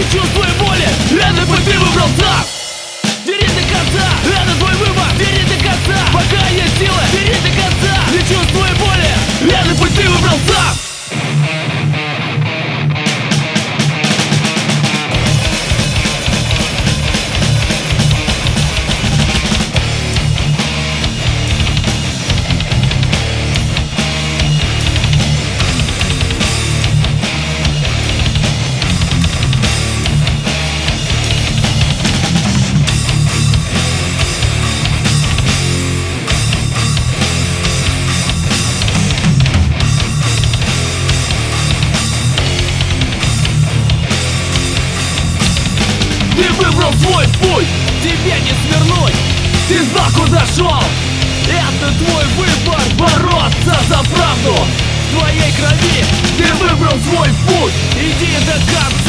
чувствуй боли, этот путь ты выбрал сам. Бери до конца, это твой выбор, бери до конца. Пока есть силы, бери до конца. Не чувствуй боли, этот путь ты выбрал сам. Ты выбрал свой путь, тебе не свернуть. Ты знал, куда шел. Это твой выбор, бороться за правду. В твоей крови ты выбрал свой путь. Иди до конца.